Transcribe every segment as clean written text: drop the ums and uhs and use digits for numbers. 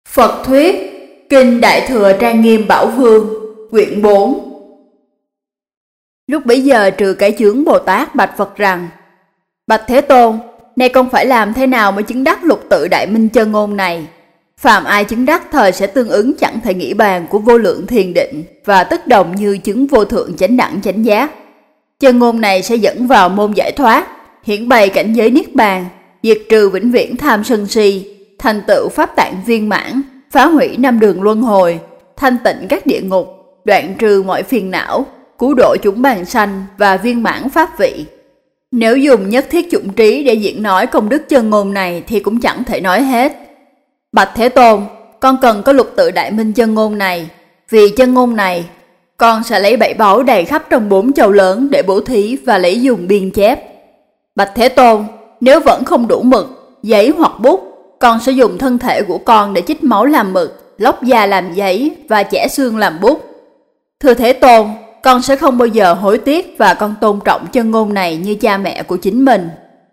Phật Thuyết, Kinh Đại Thừa Trang Nghiêm Bảo Vương, quyển 4. Lúc bấy giờ Trừ Cái Chướng Bồ Tát bạch Phật rằng: Bạch Thế Tôn, nay con phải làm thế nào mới chứng đắc lục tự đại minh chân ngôn này? Phàm ai chứng đắc thời sẽ tương ứng chẳng thể nghĩ bàn của vô lượng thiền định, và tức đồng như chứng vô thượng chánh đẳng chánh giác. Chân ngôn này sẽ dẫn vào môn giải thoát, hiển bày cảnh giới niết bàn, diệt trừ vĩnh viễn tham sân si, thành tựu pháp tạng viên mãn, phá hủy năm đường luân hồi, thanh tịnh các địa ngục, đoạn trừ mọi phiền não, cứu độ chúng bàn sanh và viên mãn pháp vị. Nếu dùng nhất thiết chủng trí để diễn nói công đức chân ngôn này thì cũng chẳng thể nói hết. Bạch Thế Tôn, con cần có lục tự đại minh chân ngôn này. Vì chân ngôn này, con sẽ lấy 7 báu đầy khắp trong 4 châu lớn để bố thí và lấy dùng biên chép. Bạch Thế Tôn, nếu vẫn không đủ mực, giấy hoặc bút, con sẽ dùng thân thể của con để chích máu làm mực, lóc da làm giấy và chẻ xương làm bút. Thưa Thế Tôn, con sẽ không bao giờ hối tiếc và con tôn trọng chân ngôn này như cha mẹ của chính mình.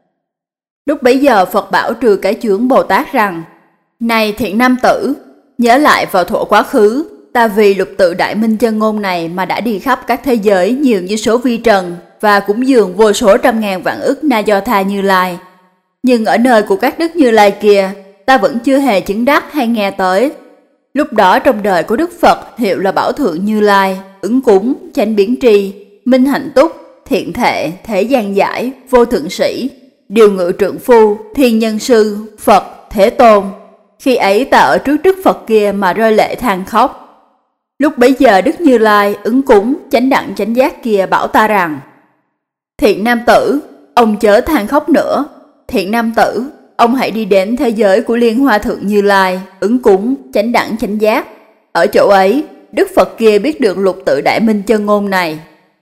Lúc bấy giờ Phật bảo Trừ Cái Chướng Bồ Tát rằng: Này thiện nam tử, nhớ lại vào thuở quá khứ, ta vì lục tự đại minh chân ngôn này mà đã đi khắp các thế giới nhiều như số vi trần và cúng dường vô số trăm ngàn vạn ức Na Do Tha Như Lai. Nhưng ở nơi của các đức Như Lai kia, ta vẫn chưa hề chứng đắc hay nghe tới. Lúc đó trong đời của Đức Phật hiệu là Bảo Thượng Như Lai, Ứng Cúng, Chánh Biến Tri, Minh Hạnh Túc, Thiện Thệ, Thế Gian Giải, Vô Thượng Sĩ, Điều Ngự Trượng Phu, Thiên Nhân Sư, Phật, Thế Tôn. Khi ấy ta ở trước Đức Phật kia mà rơi lệ than khóc. Lúc bấy giờ Đức Như Lai, Ứng Cúng, Chánh Đẳng Chánh Giác kia bảo ta rằng: Thiện nam tử, ông chớ than khóc nữa. Thiện nam tử, ông hãy đi đến thế giới của Liên Hoa Thượng Như Lai, Ứng Cúng, Chánh Đẳng Chánh Giác. Ở chỗ ấy, Đức Phật kia biết được lục tự đại minh chân ngôn này.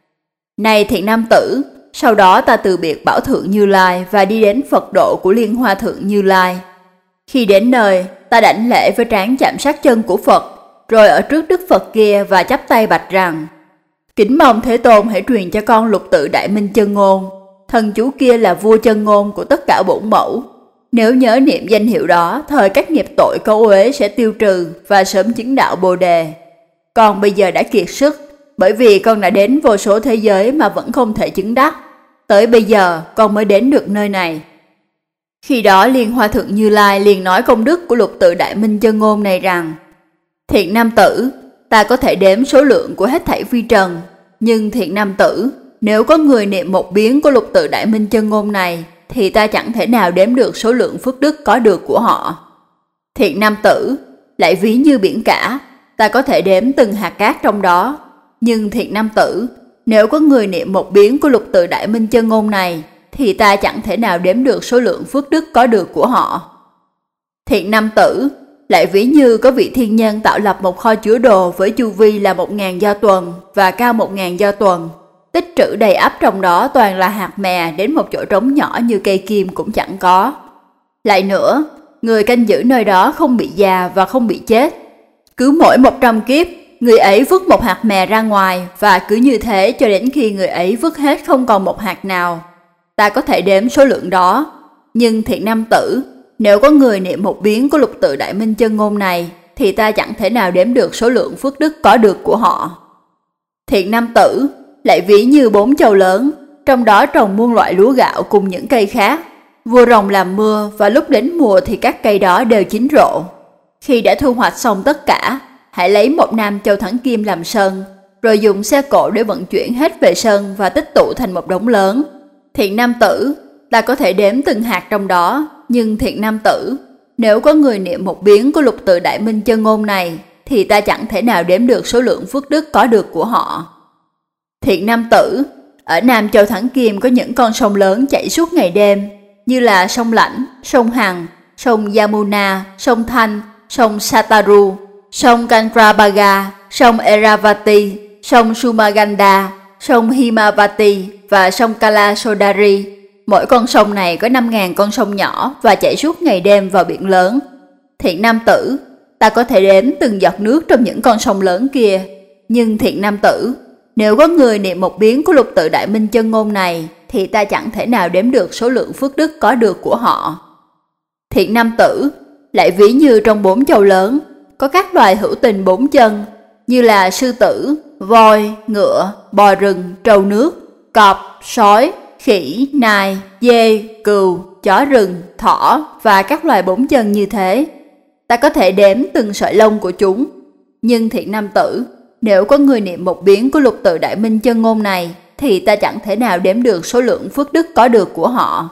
Này thiện nam tử, sau đó ta từ biệt Bảo Thượng Như Lai và đi đến Phật độ của Liên Hoa Thượng Như Lai. Khi đến nơi, ta đảnh lễ với trán chạm sát chân của Phật, rồi ở trước Đức Phật kia và chắp tay bạch rằng: Kính mong Thế Tôn hãy truyền cho con lục tự đại minh chân ngôn. Thần chú kia là vua chân ngôn của tất cả bổn mẫu. Nếu nhớ niệm danh hiệu đó, thời các nghiệp tội cấu uế sẽ tiêu trừ và sớm chứng đạo Bồ Đề. Con bây giờ đã kiệt sức, bởi vì con đã đến vô số thế giới mà vẫn không thể chứng đắc. Tới bây giờ con mới đến được nơi này. Khi đó Liên Hoa Thượng Như Lai liền nói công đức của lục tự đại minh chân ngôn này rằng: Thiện nam tử, ta có thể đếm số lượng của hết thảy vi trần. Nhưng thiện nam tử, nếu có người niệm một biến của lục tự đại minh chân ngôn này, thì ta chẳng thể nào đếm được số lượng phước đức có được của họ. Thiện nam tử, lại ví như biển cả, ta có thể đếm từng hạt cát trong đó. Nhưng thiện nam tử, nếu có người niệm một biến của lục tự đại minh chân ngôn này, thì ta chẳng thể nào đếm được số lượng phước đức có được của họ. Thiện nam tử, lại ví như có vị thiên nhân tạo lập một kho chứa đồ với chu vi là 1000 do tuần và cao 1000 do tuần. Tích trữ đầy ắp trong đó toàn là hạt mè, đến một chỗ trống nhỏ như cây kim cũng chẳng có. Lại nữa, người canh giữ nơi đó không bị già và không bị chết. Cứ mỗi 100 kiếp, người ấy vứt một hạt mè ra ngoài, và cứ như thế cho đến khi người ấy vứt hết không còn một hạt nào. Ta có thể đếm số lượng đó. Nhưng thiện nam tử, nếu có người niệm một biến của lục tự đại minh chân ngôn này, thì ta chẳng thể nào đếm được số lượng phước đức có được của họ. Thiện nam tử, lại ví như 4 châu lớn, trong đó trồng muôn loại lúa gạo cùng những cây khác. Vua rồng làm mưa, và lúc đến mùa thì các cây đó đều chín rộ. Khi đã thu hoạch xong tất cả, hãy lấy một nam châu thắng kim làm sân, rồi dùng xe cộ để vận chuyển hết về sân và tích tụ thành một đống lớn. Thiện nam tử, ta có thể đếm từng hạt trong đó. Nhưng thiện nam tử, nếu có người niệm một biến của lục tự đại minh chân ngôn này, thì ta chẳng thể nào đếm được số lượng phước đức có được của họ. Thiện nam tử, ở Nam Châu Thắng Kim có những con sông lớn chảy suốt ngày đêm, như là sông Lãnh, sông Hằng, sông Yamuna, sông Thanh, sông Sataru, sông Kandrabhaga, sông Eravati, sông Sumaganda, sông Himavati và sông Kalasodari. Mỗi con sông này có 5000 con sông nhỏ và chảy suốt ngày đêm vào biển lớn. Thiện nam tử, ta có thể đếm từng giọt nước trong những con sông lớn kia. Nhưng thiện nam tử, nếu có người niệm một biến của lục tự đại minh chân ngôn này, thì ta chẳng thể nào đếm được số lượng phước đức có được của họ. Thiện nam tử, lại ví như trong 4 châu lớn, có các loài hữu tình 4 chân, như là sư tử, voi, ngựa, bò rừng, trâu nước, cọp, sói, khỉ, nai, dê, cừu, chó rừng, thỏ và các loài 4 chân như thế. Ta có thể đếm từng sợi lông của chúng. Nhưng thiện nam tử, nếu có người niệm một biến của lục tự đại minh chân ngôn này, thì ta chẳng thể nào đếm được số lượng phước đức có được của họ.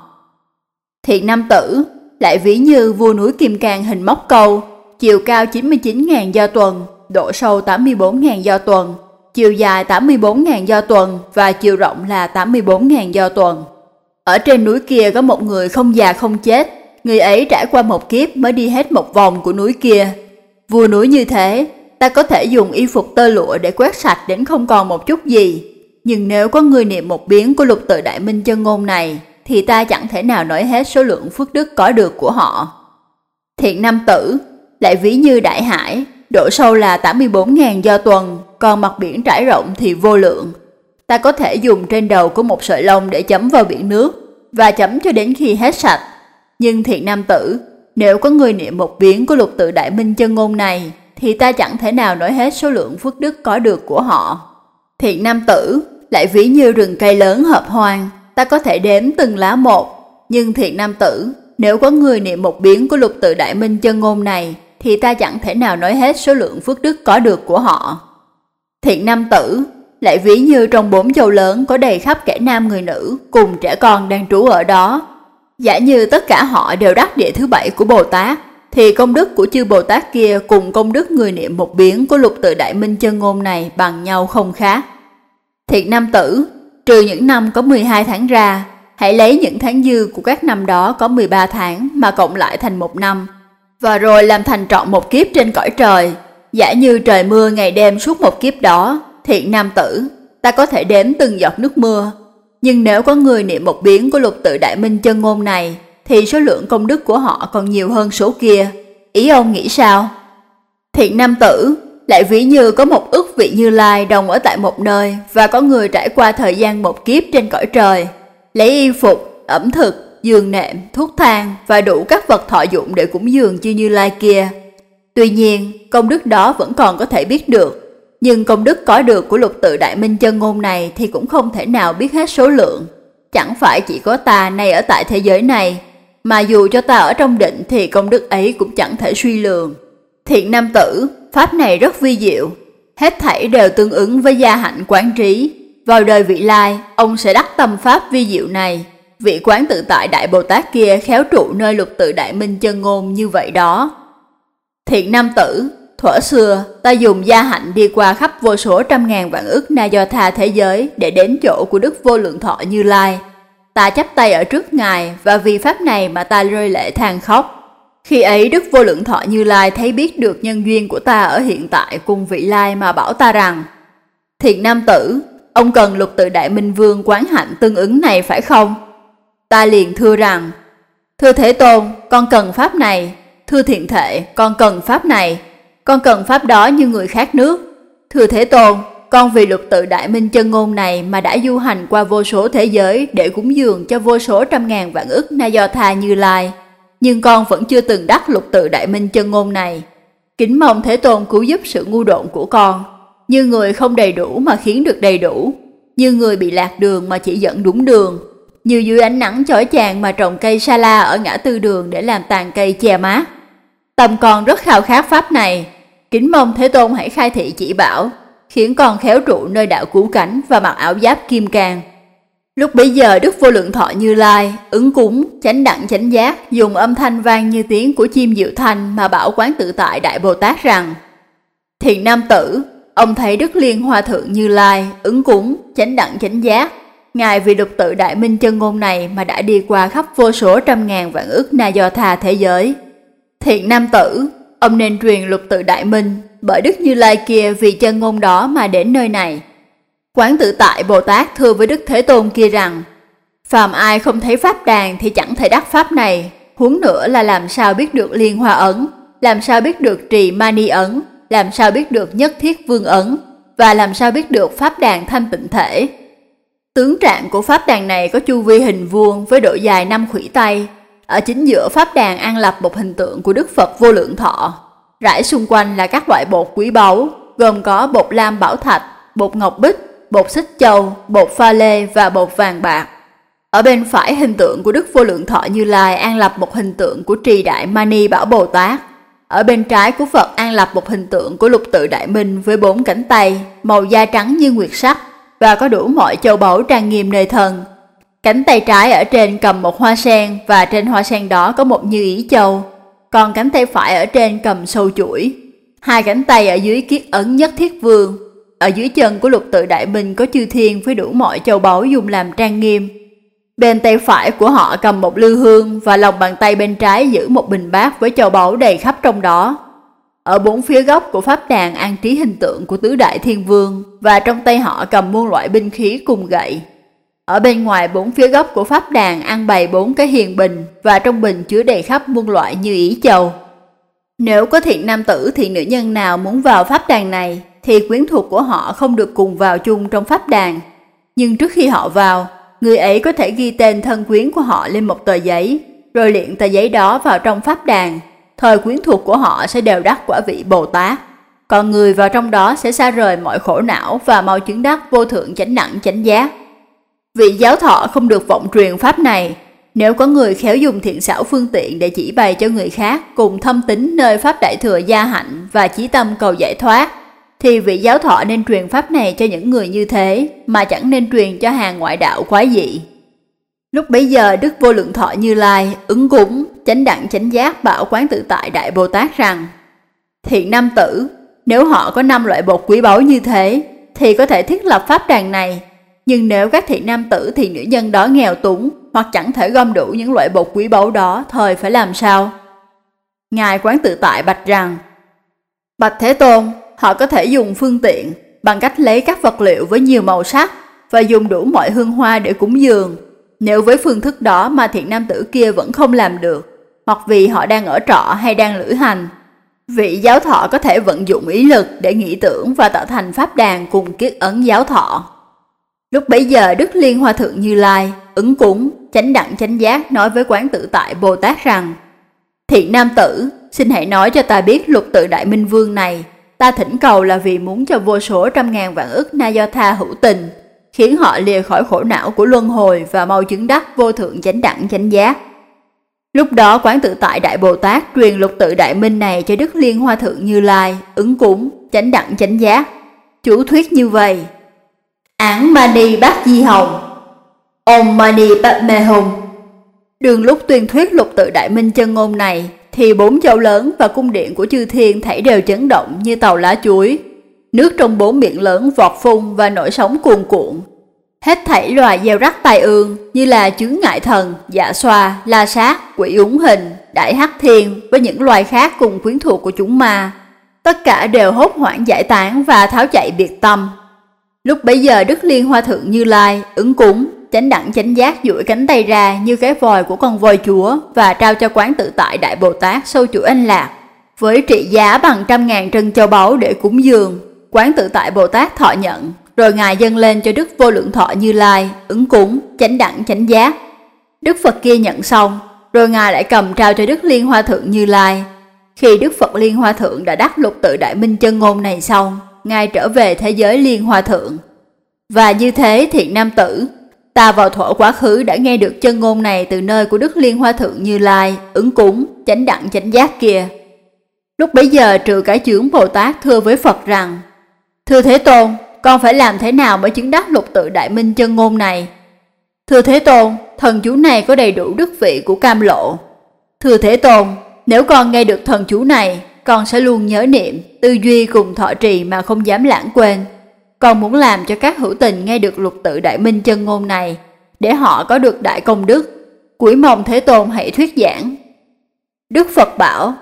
Thiện nam tử, lại ví như vua núi Kim Cang hình móc câu, chiều cao 99.000 do tuần, độ sâu 84.000 do tuần, chiều dài 84.000 do tuần và chiều rộng là 84.000 do tuần. Ở trên núi kia có một người không già không chết, người ấy trải qua một kiếp mới đi hết một vòng của núi kia. Vua núi như thế, ta có thể dùng y phục tơ lụa để quét sạch đến không còn một chút gì. Nhưng nếu có người niệm một biến của lục tự đại minh chân ngôn này, thì ta chẳng thể nào nói hết số lượng phước đức có được của họ. Thiện nam tử, lại ví như đại hải, độ sâu là 84.000 do tuần, còn mặt biển trải rộng thì vô lượng. Ta có thể dùng trên đầu của một sợi lông để chấm vào biển nước, và chấm cho đến khi hết sạch. Nhưng thiện nam tử, nếu có người niệm một biến của lục tự đại minh chân ngôn này, thì ta chẳng thể nào nói hết số lượng phước đức có được của họ. Thiện nam tử, lại ví như rừng cây lớn hợp hoang, ta có thể đếm từng lá một. Nhưng thiện nam tử, nếu có người niệm một biến của lục tự đại minh chân ngôn này, thì ta chẳng thể nào nói hết số lượng phước đức có được của họ. Thiện nam tử, lại ví như trong 4 châu lớn có đầy khắp kẻ nam người nữ cùng trẻ con đang trú ở đó. Giả như tất cả họ đều đắc địa thứ 7 của Bồ Tát, thì công đức của chư Bồ Tát kia cùng công đức người niệm một biến của lục tự đại minh chân ngôn này bằng nhau không khác. Thiện nam tử, trừ những năm có 12 tháng ra, hãy lấy những tháng dư của các năm đó có 13 tháng mà cộng lại thành một năm, và rồi làm thành trọn một kiếp trên cõi trời. Giả như trời mưa ngày đêm suốt một kiếp đó, thiện nam tử, ta có thể đếm từng giọt nước mưa. Nhưng nếu có người niệm một biến của lục tự đại minh chân ngôn này, thì số lượng công đức của họ còn nhiều hơn số kia. Ý ông nghĩ sao? Thiện nam tử, lại ví như có một ức vị Như Lai đồng ở tại một nơi, và có người trải qua thời gian một kiếp trên cõi trời, lấy y phục, ẩm thực, giường nệm, thuốc thang và đủ các vật thọ dụng để cúng dường chư Như Lai kia. Tuy nhiên, công đức đó vẫn còn có thể biết được. Nhưng công đức có được của lục tự đại minh chân ngôn này thì cũng không thể nào biết hết số lượng. Chẳng phải chỉ có ta nay ở tại thế giới này, mà dù cho ta ở trong định thì công đức ấy cũng chẳng thể suy lường. Thiện nam tử, pháp này rất vi diệu, hết thảy đều tương ứng với gia hạnh quán trí. Vào đời vị lai, ông sẽ đắc tâm pháp vi diệu này. Vị quán tự tại đại Bồ Tát kia khéo trụ nơi lục tự đại minh chân ngôn như vậy đó. Thiện nam tử, thuở xưa ta dùng gia hạnh đi qua khắp vô số trăm ngàn vạn ức na do tha thế giới để đến chỗ của Đức Vô Lượng Thọ Như Lai. Ta chắp tay ở trước Ngài, và vì pháp này mà ta rơi lệ than khóc. Khi ấy Đức Vô Lượng Thọ Như Lai thấy biết được nhân duyên của ta ở hiện tại cùng vị lai mà bảo ta rằng: Thiện nam tử, ông cần lục tự đại minh vương quán hạnh tương ứng này phải không? Ta liền thưa rằng: Thưa Thế Tôn, con cần pháp này. Thưa Thiện Thệ, con cần pháp này. Con cần pháp đó như người khát nước. Thưa Thế Tôn, con vì lục tự đại minh chân ngôn này mà đã du hành qua vô số thế giới để cúng dường cho vô số trăm ngàn vạn ức na do tha Như Lai. Nhưng con vẫn chưa từng đắc lục tự đại minh chân ngôn này. Kính mong Thế Tôn cứu giúp sự ngu độn của con. Như người không đầy đủ mà khiến được đầy đủ, như người bị lạc đường mà chỉ dẫn đúng đường, như dưới ánh nắng chói chang mà trồng cây sa la ở ngã tư đường để làm tàn cây che mát. Tâm con rất khao khát pháp này. Kính mong Thế Tôn hãy khai thị chỉ bảo, khiến con khéo trụ nơi đạo cứu cánh và mặc áo giáp kim cang. Lúc bấy giờ Đức Vô Lượng Thọ Như Lai ứng cúng chánh đẳng chánh giác, dùng âm thanh vang như tiếng của chim diệu thanh mà bảo quán tự tại đại Bồ Tát rằng: Thiện nam tử, ông thấy Đức Liên Hoa Thượng Như Lai ứng cúng chánh đẳng chánh giác, Ngài vì lục tự đại minh chân ngôn này mà đã đi qua khắp vô số trăm ngàn vạn ức na do tha thế giới. Thiện nam tử, ông nên truyền lục tự đại minh, bởi Đức Như Lai kia vì chân ngôn đó mà đến nơi này. Quán tự tại Bồ Tát thưa với Đức Thế Tôn kia rằng: Phàm ai không thấy pháp đàn thì chẳng thể đắc pháp này, huống nữa là làm sao biết được liên hoa ấn, làm sao biết được trì mani ấn, làm sao biết được nhất thiết vương ấn, và làm sao biết được pháp đàn thanh tịnh thể. Tướng trạng của pháp đàn này có chu vi hình vuông với độ dài 5 khuỷu tay. Ở chính giữa pháp đàn an lập một hình tượng của Đức Phật Vô Lượng Thọ. Rải xung quanh là các loại bột quý báu, gồm có bột lam bảo thạch, bột ngọc bích, bột xích châu, bột pha lê và bột vàng bạc. Ở bên phải hình tượng của Đức Vô Lượng Thọ Như Lai an lập một hình tượng của Trì Đại Mani Bảo Bồ Tát. Ở bên trái của Phật an lập một hình tượng của Lục Tự Đại Minh với 4 cánh tay, màu da trắng như nguyệt sắc và có đủ mọi châu báu trang nghiêm nơi thân. Cánh tay trái ở trên cầm một hoa sen và trên hoa sen đó có một như ý châu, còn cánh tay phải ở trên cầm sâu chuỗi. Hai cánh tay ở dưới kiết ấn Nhất Thiết Vương. Ở dưới chân của Lục Tự Đại Minh có chư thiên với đủ mọi châu báu dùng làm trang nghiêm. Bên tay phải của họ cầm một lư hương và lòng bàn tay bên trái giữ một bình bát với châu báu đầy khắp trong đó. Ở 4 phía góc của pháp đàn an trí hình tượng của Tứ Đại Thiên Vương và trong tay họ cầm muôn loại binh khí cùng gậy. Ở bên ngoài 4 phía góc của pháp đàn an bày 4 cái hiền bình và trong bình chứa đầy khắp muôn loại như ý châu. Nếu có thiện nam tử thiện nữ nhân nào muốn vào pháp đàn này thì quyến thuộc của họ không được cùng vào chung trong pháp đàn. Nhưng trước khi họ vào, người ấy có thể ghi tên thân quyến của họ lên một tờ giấy, rồi liệng tờ giấy đó vào trong pháp đàn. Thời quyến thuộc của họ sẽ đều đắc quả vị Bồ Tát. Còn người vào trong đó sẽ xa rời mọi khổ não và mau chứng đắc vô thượng chánh đẳng chánh giác. Vị giáo thọ không được vọng truyền pháp này. Nếu có người khéo dùng thiện xảo phương tiện để chỉ bày cho người khác cùng thâm tín nơi pháp đại thừa gia hạnh và chí tâm cầu giải thoát, thì vị giáo thọ nên truyền pháp này cho những người như thế, mà chẳng nên truyền cho hàng ngoại đạo quái dị. Lúc bấy giờ Đức Vô Lượng Thọ Như Lai ứng cúng chánh đẳng chánh giác bảo Quán Tự Tại Đại Bồ Tát rằng: Thiện nam tử, nếu họ có 5 loại bột quý báu như thế thì có thể thiết lập pháp đàn này. Nhưng nếu các thiện nam tử thì nữ nhân đó nghèo túng hoặc chẳng thể gom đủ những loại bột quý báu đó, thời phải làm sao? Ngài Quán Tự Tại bạch rằng: Bạch Thế Tôn, họ có thể dùng phương tiện bằng cách lấy các vật liệu với nhiều màu sắc và dùng đủ mọi hương hoa để cúng dường. Nếu với phương thức đó mà thiện nam tử kia vẫn không làm được, hoặc vì họ đang ở trọ hay đang lữ hành, vị giáo thọ có thể vận dụng ý lực để nghĩ tưởng và tạo thành pháp đàn cùng kiết ấn giáo thọ. Lúc bấy giờ Đức Liên Hoa Thượng Như Lai ứng cúng chánh đẳng chánh giác nói với Quán Tự Tại Bồ Tát rằng: Thiện nam tử, xin hãy nói cho ta biết Lục Tự Đại Minh Vương này. Ta thỉnh cầu là vì muốn cho vô số trăm ngàn vạn ức na do tha hữu tình, khiến họ lìa khỏi khổ não của luân hồi và mau chứng đắc vô thượng chánh đẳng chánh giác. Lúc đó Quán Tự Tại Đại Bồ Tát truyền Lục Tự Đại Minh này cho Đức Liên Hoa Thượng Như Lai ứng cúng chánh đẳng chánh giác. Chú thuyết như vậy: Án Mani Bát Di Hồng, Om Mani Padme Hum. Đường lúc tuyên thuyết Lục Tự Đại Minh chân ngôn này thì 4 châu lớn và cung điện của chư thiên thảy đều chấn động như tàu lá chuối. Nước trong 4 miệng lớn vọt phun và nổi sóng cuồn cuộn. Hết thảy loài gieo rắc tai ương như là chướng ngại thần, dạ xoa, la sát, quỷ úng hình, đại hắc thiên với những loài khác cùng quyến thuộc của chúng ma, tất cả đều hốt hoảng giải tán và tháo chạy biệt tâm. Lúc bấy giờ Đức Liên Hoa Thượng Như Lai ứng cúng chánh đẳng chánh giác duỗi cánh tay ra như cái vòi của con voi chúa và trao cho Quán Tự Tại Đại Bồ Tát sâu chuỗi anh lạc với trị giá bằng 100.000 trân châu báu để cúng dường. Quán Tự Tại Bồ Tát thọ nhận, rồi Ngài dâng lên cho Đức Vô Lượng Thọ Như Lai ứng cúng chánh đẳng chánh giác. Đức Phật kia nhận xong, rồi Ngài lại cầm trao cho Đức Liên Hoa Thượng Như Lai. Khi Đức Phật Liên Hoa Thượng đã đắc Lục Tự Đại Minh chân ngôn này xong, Ngài trở về thế giới Liên Hoa Thượng. Và như thế thiện nam tử, ta vào thuở quá khứ đã nghe được chân ngôn này từ nơi của Đức Liên Hoa Thượng Như Lai ứng cúng chánh đẳng chánh giác kia. Lúc bấy giờ Trừ Cái Chướng Bồ Tát thưa với Phật rằng: Thưa Thế Tôn, con phải làm thế nào mới chứng đắc Lục Tự Đại Minh chân ngôn này? Thưa Thế Tôn, thần chú này có đầy đủ đức vị của cam lộ. Thưa Thế Tôn, nếu con nghe được thần chú này, con sẽ luôn nhớ niệm, tư duy cùng thọ trì mà không dám lãng quên. Con muốn làm cho các hữu tình nghe được Lục Tự Đại Minh chân ngôn này, để họ có được đại công đức. Cúi mong Thế Tôn hãy thuyết giảng. Đức Phật bảo: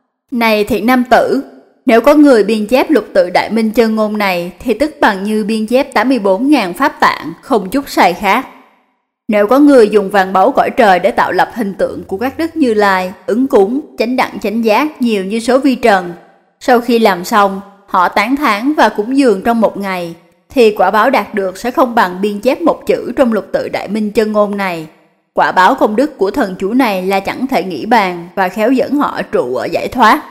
Này thiện nam tử, nếu có người biên chép Lục Tự Đại Minh chân ngôn này thì tức bằng như biên chép 84.000 pháp tạng, không chút sai khác. Nếu có người dùng vàng báu cõi trời để tạo lập hình tượng của các đức Như Lai, ứng cúng, chánh đẳng chánh giác nhiều như số vi trần, sau khi làm xong, họ tán thán và cúng dường trong một ngày, thì quả báo đạt được sẽ không bằng biên chép một chữ trong Lục Tự Đại Minh chân ngôn này. quả báo công đức của thần chú này là chẳng thể nghĩ bàn và khéo dẫn họ trụ ở giải thoát.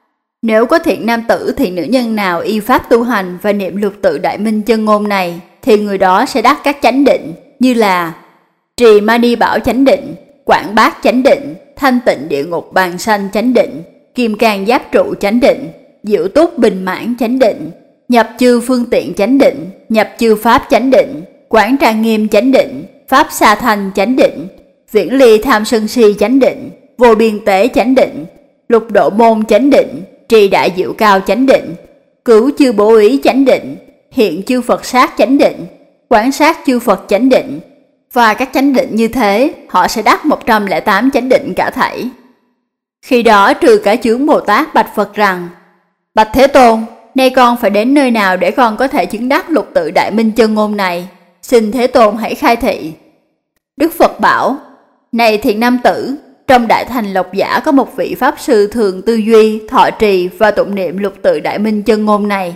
Nếu có thiện nam tử thiện nữ nhân nào y pháp tu hành và niệm lục tự đại minh chân ngôn này, thì người đó sẽ đắc các chánh định như là trì mani bảo chánh định, quảng bát chánh định, thanh tịnh địa ngục bàn sanh chánh định, kim cang giáp trụ chánh định, diệu túc bình mãn chánh định, nhập chư phương tiện chánh định, nhập chư pháp chánh định, quán trang nghiêm chánh định, pháp sa thành chánh định, viễn ly tham sân si chánh định, vô biên tế chánh định, lục độ môn chánh định, trì đại diệu cao chánh định, cứu chư bố ý chánh định, hiện chư Phật sát chánh định, quán sát chư Phật chánh định. Và các chánh định như thế, họ sẽ đắc 108 chánh định cả thảy. Khi đó trừ cả chướng Bồ Tát bạch Phật rằng: Bạch Thế Tôn, nay con phải đến nơi nào để con có thể chứng đắc lục tự đại minh chân ngôn này? Xin Thế Tôn hãy khai thị. Đức Phật bảo: Này thiện nam tử, trong Đại Thành Lộc Giả có một vị Pháp Sư thường tư duy, thọ trì và tụng niệm lục tự đại minh chân ngôn này.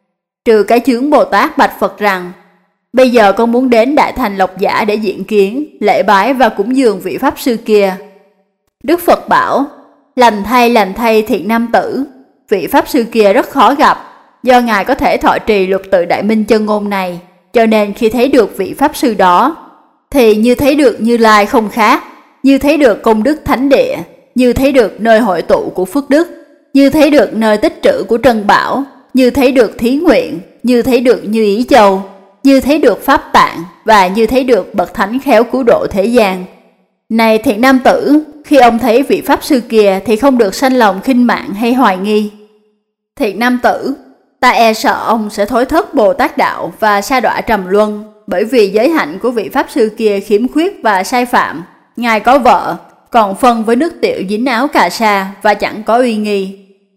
Trừ cái chướng Bồ Tát bạch Phật rằng: Bây giờ con muốn đến Đại Thành Lộc Giả để diện kiến, lễ bái và cúng dường vị Pháp Sư kia. Đức Phật bảo: Lành thay thiện nam tử, vị Pháp Sư kia rất khó gặp. Do Ngài có thể thọ trì lục tự đại minh chân ngôn này, cho nên khi thấy được vị Pháp Sư đó, thì như thấy được Như Lai không khác, như thấy được công đức thánh địa, như thấy được nơi hội tụ của phước đức, như thấy được nơi tích trữ của trân bảo, như thấy được thí nguyện, như thấy được Như Ý Châu, như thấy được Pháp Tạng và như thấy được bậc thánh khéo cứu độ thế gian. Này thiện nam tử, khi ông thấy vị Pháp Sư kia thì không được sanh lòng khinh mạn hay hoài nghi. Thiện nam tử, ta e sợ ông sẽ thối thất Bồ Tát đạo và sa đọa trầm luân, bởi vì giới hạnh của vị Pháp Sư kia khiếm khuyết và sai phạm. Ngài có vợ, còn phân với nước tiểu dính áo cà sa và chẳng có uy nghi.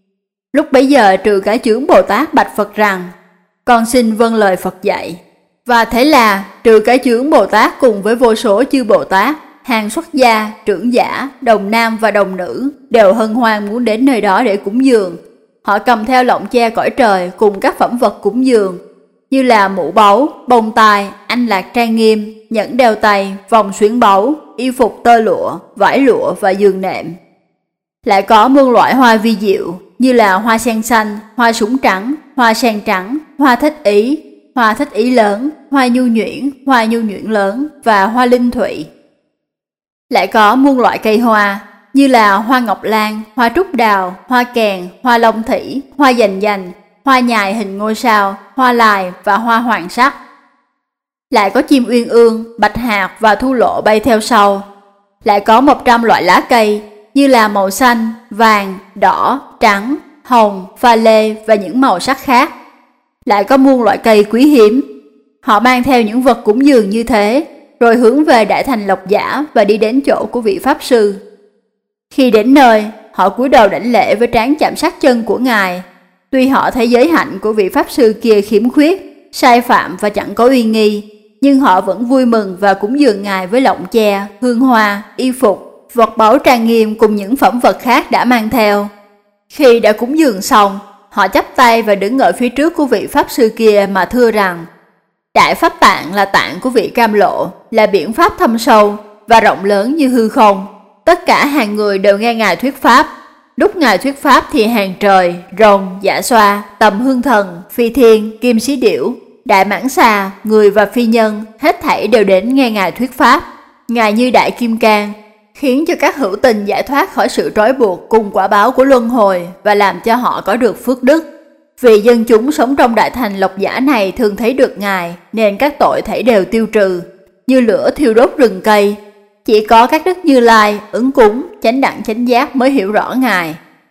Lúc bấy giờ trừ cái chướng Bồ Tát bạch Phật rằng: Con xin vâng lời Phật dạy. Và thế là trừ cái chướng Bồ Tát cùng với vô số chư Bồ Tát, hàng xuất gia, trưởng giả, đồng nam và đồng nữ đều hân hoan muốn đến nơi đó để cúng dường. Họ cầm theo lọng che cõi trời cùng các phẩm vật cúng dường, như là mũ báu, bông tai, anh lạc trang nghiêm, nhẫn đeo tay, vòng xuyến báu, y phục tơ lụa, vải lụa và giường nệm. Lại có muôn loại hoa vi diệu, như là hoa sen xanh, hoa súng trắng, hoa sen trắng, hoa thích ý lớn, hoa nhu nhuyễn lớn và hoa linh thụy. Lại có muôn loại cây hoa, như là hoa ngọc lan, hoa trúc đào, hoa kèn, hoa long thủy, hoa dành, hoa nhài hình ngôi sao, hoa lài và hoa hoàng sắc. Lại có chim uyên ương, bạch hạc và thu lộ bay theo sau. Lại có 100 loại lá cây, như là màu xanh, vàng, đỏ, trắng, hồng, pha lê và những màu sắc khác. Lại có muôn loại cây quý hiếm. Họ mang theo những vật cúng dường như thế, rồi hướng về Đại Thành Lộc Giả và đi đến chỗ của vị Pháp Sư. Khi đến nơi, họ cúi đầu đảnh lễ với trán chạm sát chân của Ngài. Tuy họ thấy giới hạnh của vị Pháp Sư kia khiếm khuyết, sai phạm và chẳng có uy nghi, nhưng họ vẫn vui mừng và cúng dường Ngài với lọng che, hương hoa, y phục, vật báu trang nghiêm cùng những phẩm vật khác đã mang theo. Khi đã cúng dường xong, họ chắp tay và đứng ở phía trước của vị Pháp Sư kia mà thưa rằng: Đại Pháp Tạng là tạng của vị Cam Lộ, là biển Pháp thâm sâu và rộng lớn như hư không. Tất cả hàng người đều nghe Ngài thuyết Pháp. Lúc Ngài thuyết Pháp thì hàng trời, rồng, dạ xoa, tầm hương thần, phi thiên, kim sĩ điểu, đại mãng xà, người và phi nhân, hết thảy đều đến nghe Ngài thuyết Pháp. Ngài như đại kim cang, khiến cho các hữu tình giải thoát khỏi sự trói buộc cùng quả báo của luân hồi và làm cho họ có được phước đức. Vì dân chúng sống trong Đại Thành Lộc Giả này thường thấy được Ngài, nên các tội thảy đều tiêu trừ, như lửa thiêu đốt rừng cây. Chỉ có các đức Như Lai, ứng cúng, chánh đẳng chánh giác mới hiểu rõ Ngài.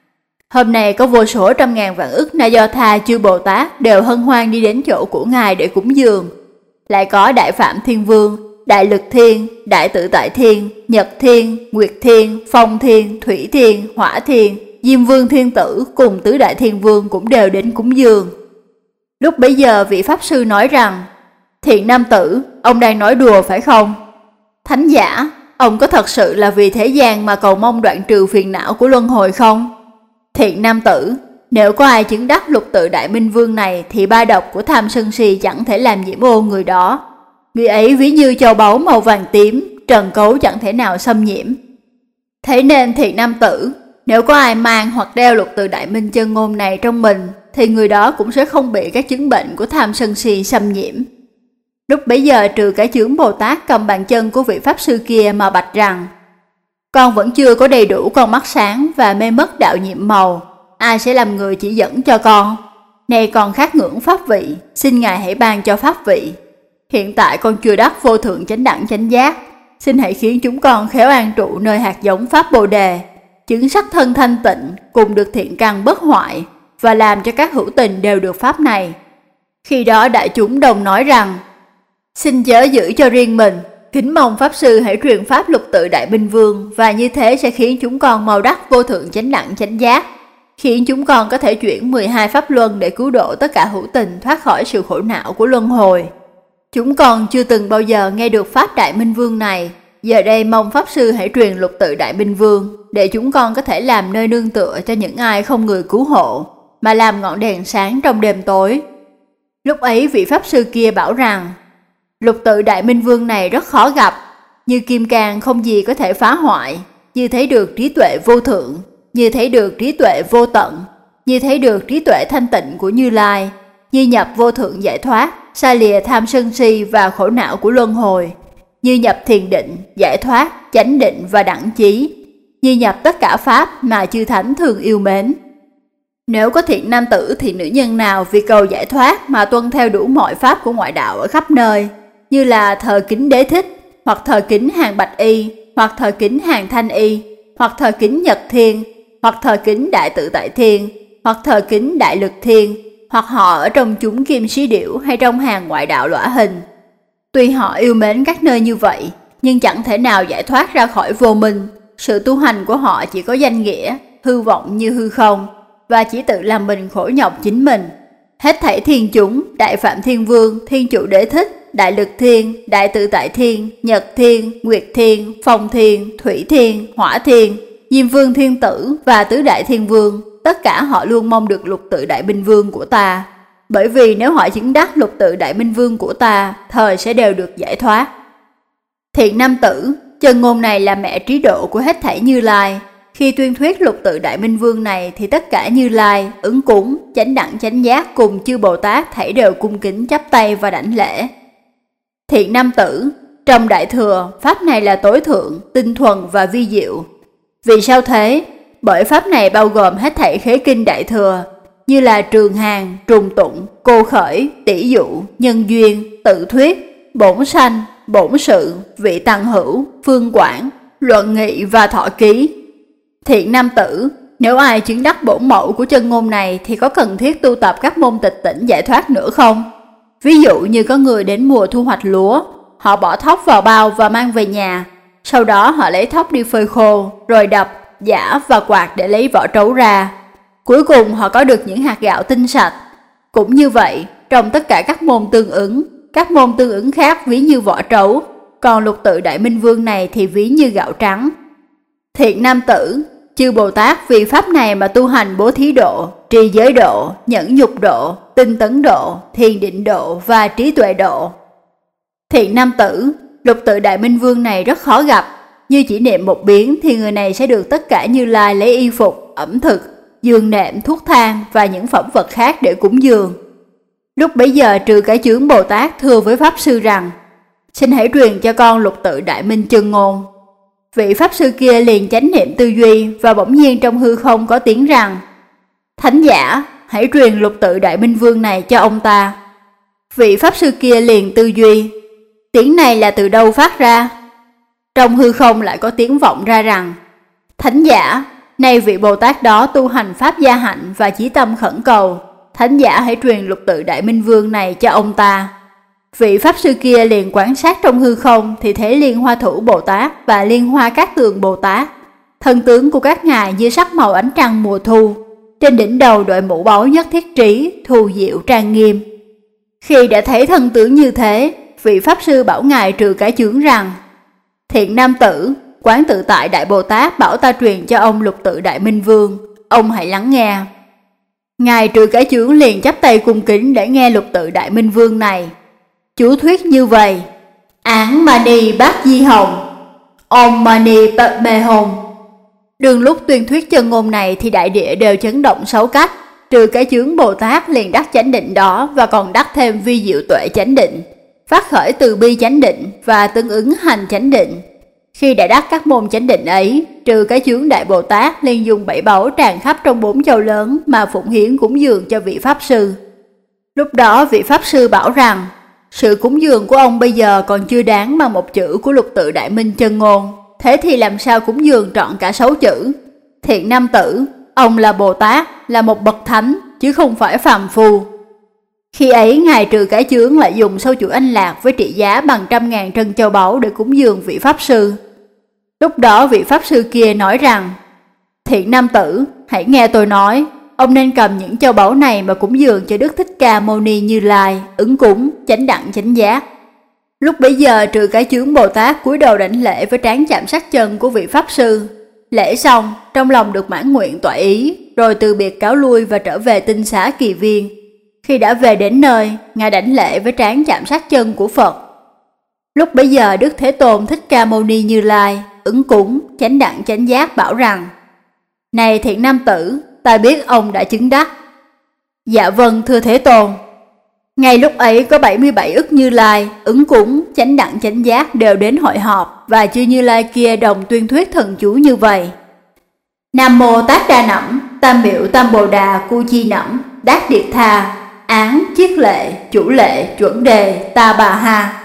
Hôm nay có vô số trăm ngàn vạn ức Na Do Tha chư Bồ Tát đều hân hoan đi đến chỗ của Ngài để cúng dường. Lại có Đại Phạm Thiên Vương, Đại Lực Thiên, Đại Tự Tại Thiên, Nhật Thiên, Nguyệt Thiên, Phong Thiên, Thủy Thiên, Hỏa Thiên, Diêm Vương Thiên Tử cùng Tứ Đại Thiên Vương cũng đều đến cúng dường. Lúc bấy giờ vị Pháp Sư nói rằng: Thiện nam tử, ông đang nói đùa phải không? Thánh giả, ông có thật sự là vì thế gian mà cầu mong đoạn trừ phiền não của luân hồi không? Thiện nam tử, nếu có ai chứng đắc lục tự đại minh vương này thì ba độc của tham sân si chẳng thể làm nhiễm ô người đó. Người ấy ví như châu báu màu vàng tím, trần cấu chẳng thể nào xâm nhiễm. Thế nên Thiện nam tử, nếu có ai mang hoặc đeo lục tự đại minh chân ngôn này trong mình, thì người đó cũng sẽ không bị các chứng bệnh của tham sân si xâm nhiễm. Lúc bấy giờ Trừ Cái Chướng Bồ Tát cầm bàn chân của vị Pháp Sư kia mà bạch rằng: con vẫn chưa có đầy đủ con mắt sáng và mê mất đạo nhiệm màu, ai sẽ làm người chỉ dẫn cho con? Nay con khát ngưỡng pháp vị, xin Ngài hãy ban cho pháp vị. Hiện tại con chưa đắc vô thượng chánh đẳng chánh giác, xin hãy khiến chúng con khéo an trụ nơi hạt giống pháp Bồ Đề, chứng sắc thân thanh tịnh, cùng được thiện căn bất hoại, và làm cho các hữu tình đều được pháp này. Khi đó đại chúng đồng nói rằng: xin chớ giữ cho riêng mình, kính mong Pháp Sư hãy truyền pháp lục tự đại minh vương, và như thế sẽ khiến chúng con mau đắc vô thượng chánh đẳng chánh giác, khiến chúng con có thể chuyển 12 pháp luân để cứu độ tất cả hữu tình thoát khỏi sự khổ não của luân hồi. Chúng con chưa từng bao giờ nghe được pháp đại minh vương này, giờ đây mong Pháp Sư hãy truyền lục tự đại minh vương, để chúng con có thể làm nơi nương tựa cho những ai không người cứu hộ, mà làm ngọn đèn sáng trong đêm tối. Lúc ấy vị Pháp Sư kia bảo rằng: lục tự đại minh vương này rất khó gặp, như kim cang không gì có thể phá hoại, như thấy được trí tuệ vô thượng, như thấy được trí tuệ vô tận, như thấy được trí tuệ thanh tịnh của Như Lai, như nhập vô thượng giải thoát, xa lìa tham sân si và khổ não của luân hồi, như nhập thiền định, giải thoát, chánh định và đẳng chí, như nhập tất cả pháp mà chư thánh thường yêu mến. Nếu có thiện nam tử thì nữ nhân nào vì cầu giải thoát mà tuân theo đủ mọi pháp của ngoại đạo ở khắp nơi, như là thờ kính Đế Thích, hoặc thờ kính Hàng Bạch Y, hoặc thờ kính Hàng Thanh Y, hoặc thờ kính Nhật Thiên, hoặc thờ kính Đại Tự Tại Thiên, hoặc thờ kính Đại Lực Thiên, hoặc họ ở trong chúng Kim Sĩ Điểu hay trong hàng ngoại đạo lõa hình. Tuy họ yêu mến các nơi như vậy, nhưng chẳng thể nào giải thoát ra khỏi vô minh. Sự tu hành của họ chỉ có danh nghĩa, hư vọng như hư không, và chỉ tự làm mình khổ nhọc chính mình. Hết thảy thiên chúng, Đại Phạm Thiên Vương, Thiên Chủ Đế Thích, Đại Lực Thiên, Đại Tự Tại Thiên, Nhật Thiên, Nguyệt Thiên, Phong Thiên, Thủy Thiên, Hỏa Thiên, Diêm Vương Thiên Tử và Tứ Đại Thiên Vương, tất cả họ luôn mong được lục tự đại minh vương của ta. Bởi vì nếu họ chứng đắc lục tự đại minh vương của ta, thời sẽ đều được giải thoát. Thiện nam tử, chân ngôn này là mẹ trí độ của hết thảy Như Lai. Khi tuyên thuyết lục tự đại minh vương này thì tất cả Như Lai, ứng cúng, chánh đẳng chánh giác cùng chư Bồ Tát thảy đều cung kính chắp tay và đảnh lễ. Thiện nam tử, trong Đại Thừa, pháp này là tối thượng, tinh thuần và vi diệu. Vì sao thế? Bởi pháp này bao gồm hết thảy khế kinh Đại Thừa, như là trường hàng, trùng tụng, cô khởi, tỷ dụ, nhân duyên, tự thuyết, bổn sanh, bổn sự, vị tăng hữu, phương quảng, luận nghị và thọ ký. Thiện nam tử, nếu ai chứng đắc bổn mẫu của chân ngôn này thì có cần thiết tu tập các môn tịch tỉnh giải thoát nữa không? Ví dụ như có người đến mùa thu hoạch lúa, họ bỏ thóc vào bao và mang về nhà, sau đó họ lấy thóc đi phơi khô, rồi đập, giã và quạt để lấy vỏ trấu ra. Cuối cùng họ có được những hạt gạo tinh sạch. Cũng như vậy, trong tất cả các môn tương ứng khác ví như vỏ trấu, còn lục tự đại minh vương này thì ví như gạo trắng. Thiện nam tử, chư Bồ Tát vì pháp này mà tu hành bố thí độ, trì giới độ, nhẫn nhục độ, tinh tấn độ, thiền định độ và trí tuệ độ. Thiện nam tử, lục tự đại minh vương này rất khó gặp, như chỉ niệm một biến thì người này sẽ được tất cả Như Lai lấy y phục, ẩm thực, giường nệm, thuốc thang và những phẩm vật khác để cúng dường. Lúc bấy giờ Trừ Cái Chướng Bồ Tát thưa với Pháp Sư rằng: xin hãy truyền cho con lục tự đại minh chân ngôn. Vị Pháp Sư kia liền chánh niệm tư duy, và bỗng nhiên trong hư không có tiếng rằng: thánh giả, hãy truyền lục tự đại minh vương này cho ông ta. Vị Pháp Sư kia liền tư duy: tiếng này là từ đâu phát ra? Trong hư không lại có tiếng vọng ra rằng: thánh giả, nay vị Bồ Tát đó tu hành pháp gia hạnh và chí tâm khẩn cầu, thánh giả hãy truyền lục tự đại minh vương này cho ông ta. Vị Pháp Sư kia liền quan sát trong hư không thì thấy Liên Hoa Thủ Bồ Tát và Liên Hoa Cát Tường Bồ Tát. Thân tướng của các ngài như sắc màu ánh trăng mùa thu, trên đỉnh đầu đội mũ báu nhất thiết trí, thù diệu trang nghiêm. Khi đã thấy thân tướng như thế, vị Pháp Sư bảo ngài Trừ Cái Chướng rằng: thiện nam tử, Quán Tự Tại Đại Bồ Tát bảo ta truyền cho ông lục tự đại minh vương, ông hãy lắng nghe. Ngài Trừ Cái Chướng liền chắp tay cung kính để nghe lục tự đại minh vương này. Chú thuyết như vậy: Án Mani Bát Di Hồng, Om Mani Padme Hum. Đường lúc tuyên thuyết chân ngôn này thì đại địa đều chấn động 6 cách, trừ cái chướng Bồ Tát liền đắc chánh định đó và còn đắc thêm vi diệu tuệ chánh định, phát khởi từ bi chánh định và tương ứng hành chánh định. Khi đã đắc các môn chánh định ấy, trừ cái chướng Đại Bồ Tát liền dùng 7 báu tràn khắp trong 4 châu lớn mà phụng hiến cúng dường cho vị Pháp Sư. Lúc đó vị Pháp Sư bảo rằng, sự cúng dường của ông bây giờ còn chưa đáng bằng một chữ của Lục Tự Đại Minh chân ngôn, thế thì làm sao cúng dường trọn cả 6 chữ? Thiện nam tử, ông là Bồ Tát, là một bậc thánh, chứ không phải phàm phu. Khi ấy Ngài trừ cái chướng lại dùng sâu chuỗi anh lạc với trị giá bằng 100.000 trân châu báu để cúng dường vị Pháp Sư. Lúc đó vị Pháp Sư kia nói rằng, thiện nam tử, hãy nghe tôi nói, ông nên cầm những châu báu này mà cúng dường cho Đức Thích Ca Mâu Ni Như Lai, ứng cúng, chánh đẳng chánh giác. Lúc bấy giờ trừ cái chướng Bồ Tát cúi đầu đảnh lễ với trán chạm sát chân của vị Pháp Sư. Lễ xong, trong lòng được mãn nguyện toại ý, rồi từ biệt cáo lui và trở về tinh xá Kỳ Viên. Khi đã về đến nơi, Ngài đảnh lễ với trán chạm sát chân của Phật. Lúc bấy giờ Đức Thế Tôn Thích Ca Mâu Ni Như Lai, ứng cúng, chánh đẳng chánh giác bảo rằng, này thiện nam tử, ta biết ông đã chứng đắc. Dạ vâng thưa Thế Tôn. Ngay lúc ấy có 77 ức Như Lai, ứng cúng, chánh đẳng chánh giác đều đến hội họp và chư Như Lai kia đồng tuyên thuyết thần chú như vậy. Nam mô Tát Đa Nẵm, Tam Miệu Tam Bồ Đà Cu Chi Nẵm, Đát Điệt Tha, Án, Chiết Lệ, Chủ Lệ, Chuẩn Đề, Ta Bà Ha.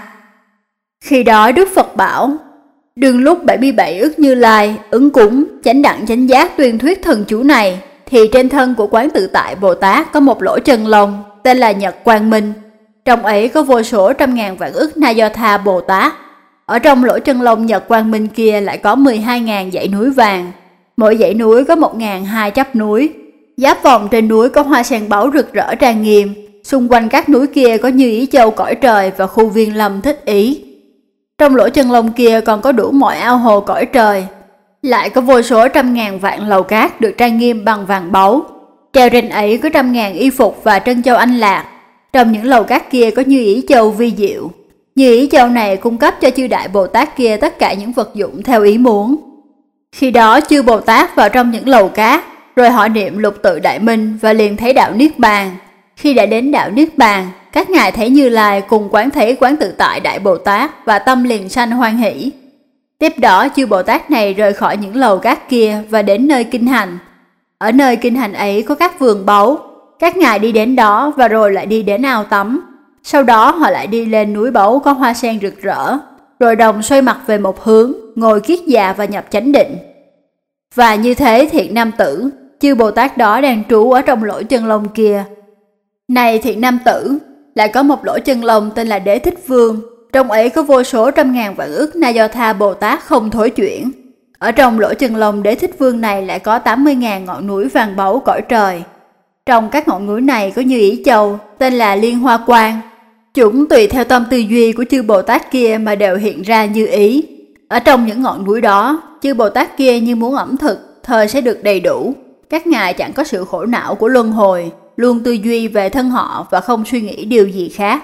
Khi đó Đức Phật bảo, đương lúc 77 ức Như Lai, ứng cúng, chánh đẳng chánh giác tuyên thuyết thần chú này, thì trên thân của Quán Tự Tại Bồ Tát có một lỗ chân lông, tên là Nhật Quang Minh. Trong ấy có vô số 100.000 vạn ức Na Do Tha Bồ Tát. Ở trong lỗ chân lông Nhật Quang Minh kia lại có 12.000 dãy núi vàng. Mỗi dãy núi có 1.200 chắp núi. Giáp vòng trên núi có hoa sen báu rực rỡ trang nghiêm. Xung quanh các núi kia có Như Ý Châu cõi trời và khu viên lâm thích ý. Trong lỗ chân lông kia còn có đủ mọi ao hồ cõi trời. Lại có vô số 100.000 vạn lầu cát được trang nghiêm bằng vàng báu. Treo trên ấy có 100.000 y phục và trân châu anh lạc. Trong những lầu cát kia có Như Ý Châu vi diệu. Như Ý Châu này cung cấp cho chư Đại Bồ Tát kia tất cả những vật dụng theo ý muốn. Khi đó chư Bồ Tát vào trong những lầu cát, rồi họ niệm Lục Tự Đại Minh và liền thấy đạo Niết Bàn. Khi đã đến đạo Niết Bàn, các ngài thấy Như Lai cùng quán thấy Quán Tự Tại Đại Bồ Tát và tâm liền sanh hoan hỷ. Tiếp đó chư Bồ Tát này rời khỏi những lầu cát kia và đến nơi kinh hành. Ở nơi kinh hành ấy có các vườn báu. Các ngài đi đến đó và rồi lại đi đến ao tắm. Sau đó họ lại đi lên núi báu có hoa sen rực rỡ, rồi đồng xoay mặt về một hướng, ngồi kiết già và nhập chánh định. Và như thế thiện nam tử, chư Bồ Tát đó đang trú ở trong lỗ chân lông kia. Này thiện nam tử, lại có một lỗ chân lông tên là Đế Thích Vương. Trong ấy có vô số 100.000 vạn ức Na Do Tha Bồ Tát không thối chuyển. Ở trong lỗ chân lông Đế Thích Vương này lại có 80.000 ngọn núi vàng báu cõi trời. Trong các ngọn núi này có Như Ý Châu, tên là Liên Hoa Quang. Chúng tùy theo tâm tư duy của chư Bồ Tát kia mà đều hiện ra như ý. Ở trong những ngọn núi đó, chư Bồ Tát kia như muốn ẩm thực, thời sẽ được đầy đủ. Các ngài chẳng có sự khổ não của luân hồi, luôn tư duy về thân họ và không suy nghĩ điều gì khác.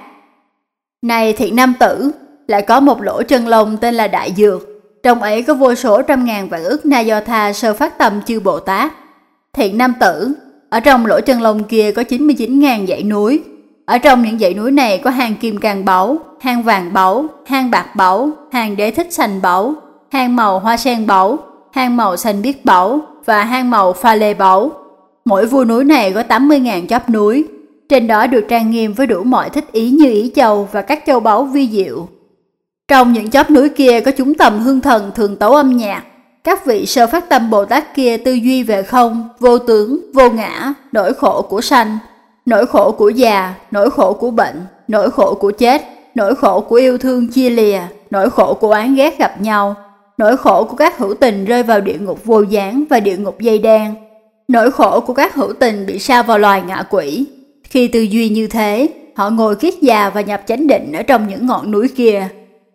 Này thiện nam tử, lại có một lỗ chân lông tên là Đại Dược. Trong ấy có vô số 100.000 vạn ức Na Do Tha sơ phát tâm chư Bồ Tát. Thiện nam tử, ở trong lỗ chân lông kia có 99.000 dãy núi. Ở trong những dãy núi này có hang kim cang báu, hang vàng báu, hang bạc báu, hang đế thích xanh báu, hang màu hoa sen báu, hang màu xanh biếc báu và hang màu pha lê báu. Mỗi vua núi này có 80.000 chóp núi. Trên đó được trang nghiêm với đủ mọi thích ý Như Ý Châu và các châu báu vi diệu. Trong những chóp núi kia có chúng tầm hương thần thường tấu âm nhạc. Các vị sơ phát tâm Bồ Tát kia tư duy về không, vô tướng, vô ngã, nỗi khổ của sanh, nỗi khổ của già, nỗi khổ của bệnh, nỗi khổ của chết, nỗi khổ của yêu thương chia lìa, nỗi khổ của oán ghét gặp nhau, nỗi khổ của các hữu tình rơi vào địa ngục vô gián và địa ngục dây đen, nỗi khổ của các hữu tình bị sa vào loài ngạ quỷ. Khi tư duy như thế, họ ngồi kiết già và nhập chánh định ở trong những ngọn núi kia.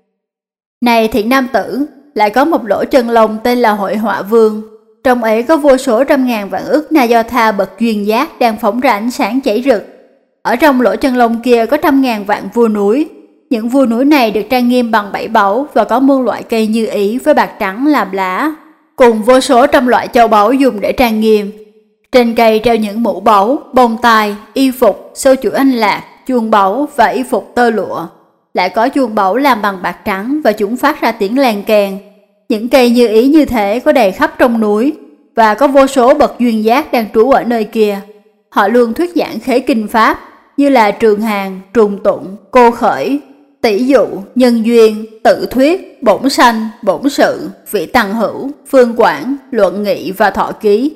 Này thiện nam tử, lại có một lỗ chân lông tên là Hội Họa Vương. Trong ấy có vô số 100.000 vạn ức Na Do Tha bậc duyên giác đang phóng ra ánh sáng chảy rực. Ở trong lỗ chân lông kia có 100.000 vạn vua núi. Những vua núi này được trang nghiêm bằng 7 báu và có muôn loại cây như ý với bạc trắng làm lá, cùng vô số trăm loại châu báu dùng để trang nghiêm. Trên cây treo những mũ báu, bông tai, y phục, sâu chuỗi anh lạc, chuông báu và y phục tơ lụa. Lại có chuông báu làm bằng bạc trắng và chúng phát ra tiếng len keng. Những cây như ý như thế có đầy khắp trong núi, và có vô số bậc duyên giác đang trú ở nơi kia. Họ luôn thuyết giảng khế kinh pháp, như là trường hàng, trùng tụng, cô khởi, tỷ dụ, nhân duyên, tự thuyết, bổn sanh, bổn sự, vị tằng hữu, phương quảng, luận nghị và thọ ký.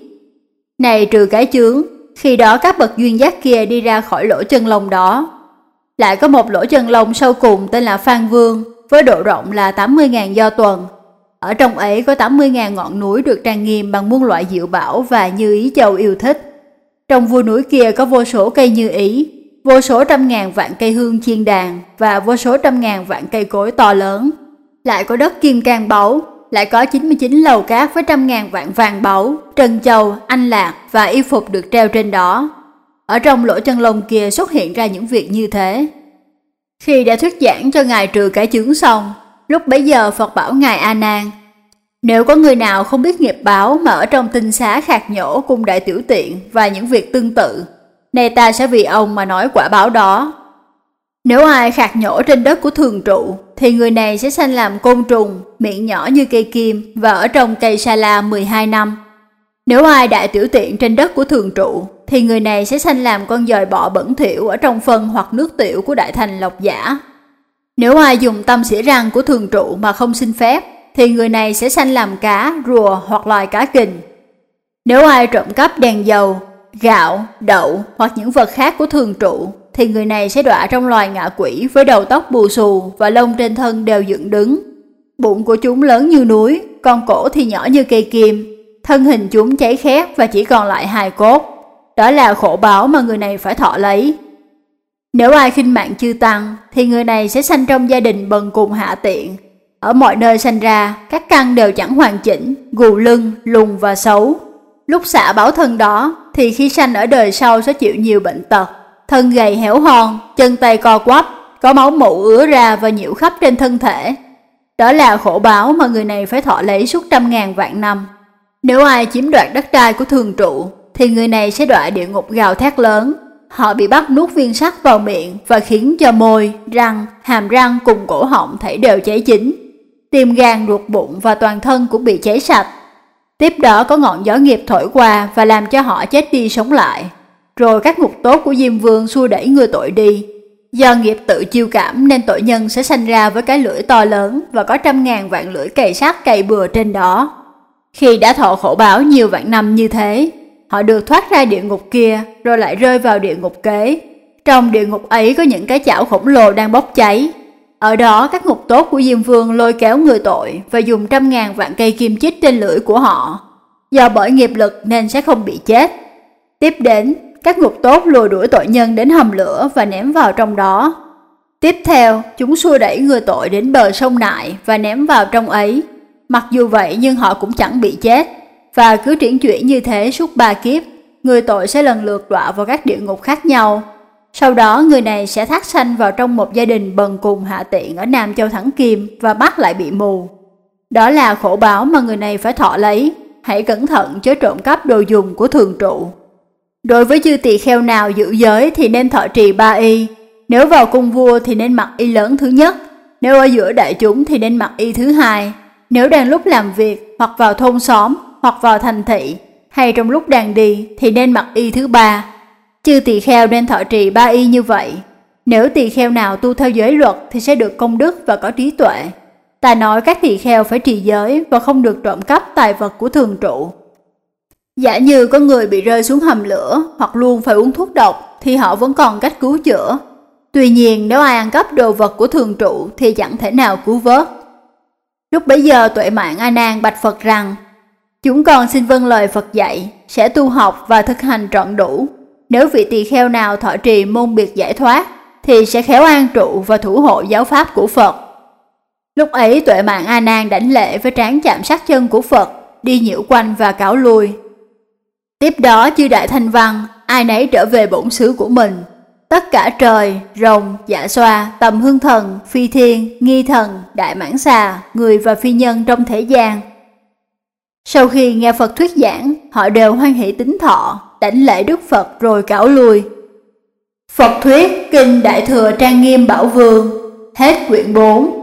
Này trừ cái chướng, khi đó các bậc duyên giác kia đi ra khỏi lỗ chân lông đó. Lại có một lỗ chân lông sâu cùng tên là Phan Vương, với độ rộng là 80.000 do tuần. Ở trong ấy có 80.000 ngọn núi được trang nghiêm bằng muôn loại diệu bảo và như ý châu yêu thích. Trong vua núi kia có vô số cây như ý, vô số trăm ngàn vạn cây hương chiên đàn và vô số trăm ngàn vạn cây cối to lớn. Lại có đất kim cang báu, lại có 99 lầu cát với trăm ngàn vạn vàng báu, trân châu, anh lạc và y phục được treo trên đó. Ở trong lỗ chân lông kia xuất hiện ra những việc như thế. Khi đã thuyết giảng cho Ngài trừ cái chướng xong, lúc bấy giờ Phật bảo Ngài A Nan: nếu có người nào không biết nghiệp báo mà ở trong tinh xá khạc nhổ cung đại tiểu tiện và những việc tương tự, nay ta sẽ vì ông mà nói quả báo đó. Nếu ai khạc nhổ trên đất của thường trụ, thì người này sẽ sanh làm côn trùng, miệng nhỏ như cây kim và ở trong cây sa la 12 năm. Nếu ai đại tiểu tiện trên đất của thường trụ, thì người này sẽ sanh làm con dòi bọ bẩn thỉu ở trong phân hoặc nước tiểu của đại thành Lộc Giả. Nếu ai dùng tâm xỉa răng của thường trụ mà không xin phép, thì người này sẽ sanh làm cá, rùa hoặc loài cá kình. Nếu ai trộm cắp đèn dầu, gạo, đậu hoặc những vật khác của thường trụ, thì người này sẽ đọa trong loài ngạ quỷ với đầu tóc bù xù và lông trên thân đều dựng đứng. Bụng của chúng lớn như núi, con cổ thì nhỏ như cây kim, thân hình chúng cháy khét và chỉ còn lại hài cốt. Đó là khổ báo mà người này phải thọ lấy. Nếu ai khinh mạng chư tăng, thì người này sẽ sanh trong gia đình bần cùng hạ tiện. Ở mọi nơi sanh ra, các căn đều chẳng hoàn chỉnh, gù lưng, lùn và xấu. Lúc xả báo thân đó, thì khi sanh ở đời sau sẽ chịu nhiều bệnh tật, thân gầy héo hon, chân tay co quắp, có máu mủ ứa ra và nhiễu khắp trên thân thể. Đó là khổ báo mà người này phải thọ lấy suốt trăm ngàn vạn năm. Nếu ai chiếm đoạt đất đai của thường trụ, thì người này sẽ đọa địa ngục gào thét lớn. Họ bị bắt nuốt viên sắt vào miệng và khiến cho môi, răng, hàm răng cùng cổ họng thảy đều cháy chín. Tim gan, ruột bụng và toàn thân cũng bị cháy sạch. Tiếp đó có ngọn gió nghiệp thổi qua và làm cho họ chết đi sống lại. Rồi các ngục tốt của Diêm Vương xua đẩy người tội đi. Do nghiệp tự chiêu cảm nên tội nhân sẽ sanh ra với cái lưỡi to lớn và có trăm ngàn vạn lưỡi cày sắt cày bừa trên đó. Khi đã thọ khổ báo nhiều vạn năm như thế, họ được thoát ra địa ngục kia rồi lại rơi vào địa ngục kế. Trong địa ngục ấy có những cái chảo khổng lồ đang bốc cháy. Ở đó các ngục tốt của Diêm Vương lôi kéo người tội và dùng trăm ngàn vạn cây kim chích trên lưỡi của họ. Do bởi nghiệp lực nên sẽ không bị chết. Tiếp đến, các ngục tốt lùa đuổi tội nhân đến hầm lửa và ném vào trong đó. Tiếp theo, chúng xua đẩy người tội đến bờ sông Nại và ném vào trong ấy. Mặc dù vậy nhưng họ cũng chẳng bị chết. Và cứ triển chuyển như thế suốt 3 kiếp, người tội sẽ lần lượt đọa vào các địa ngục khác nhau. Sau đó người này sẽ thác sanh vào trong một gia đình bần cùng hạ tiện ở Nam Châu Thắng Kim và mắt lại bị mù. Đó là khổ báo mà người này phải thọ lấy. Hãy cẩn thận chớ trộm cắp đồ dùng của thường trụ. Đối với chư tỳ kheo nào giữ giới thì nên thọ trì 3 y. Nếu vào cung vua thì nên mặc y lớn thứ nhất. Nếu ở giữa đại chúng thì nên mặc y thứ hai. Nếu đang lúc làm việc hoặc vào thôn xóm hoặc vào thành thị hay trong lúc đang đi thì nên mặc y thứ ba. Chư tỳ kheo nên thọ trì 3 y như vậy. Nếu tỳ kheo nào tu theo giới luật thì sẽ được công đức và có trí tuệ. Ta nói các tỳ kheo phải trì giới và không được trộm cắp tài vật của thường trụ. Giả như có người bị rơi xuống hầm lửa hoặc luôn phải uống thuốc độc thì họ vẫn còn cách cứu chữa. Tuy nhiên nếu ai ăn cắp đồ vật của thường trụ thì chẳng thể nào cứu vớt. Lúc bấy giờ Tuệ Mạng A Nan bạch Phật rằng: chúng con xin vâng lời Phật dạy, sẽ tu học và thực hành trọn đủ. Nếu vị tỳ kheo nào thọ trì môn biệt giải thoát thì sẽ khéo an trụ và thủ hộ giáo pháp của Phật. Lúc ấy Tuệ Mạng A Nan đảnh lễ với trán chạm sát chân của Phật, đi nhiễu quanh và cáo lui. Tiếp đó chư đại thanh văn ai nấy trở về bổn xứ của mình. tất cả trời, rồng, dạ xoa, tầm hương thần, phi thiên, nghi thần, đại mãng xà, người và phi nhân trong thế gian. Sau khi nghe Phật thuyết giảng, họ đều hoan hỷ tín thọ, đảnh lễ Đức Phật rồi cáo lui. Phật thuyết Kinh Đại Thừa Trang Nghiêm Bảo Vương. Hết quyển 4.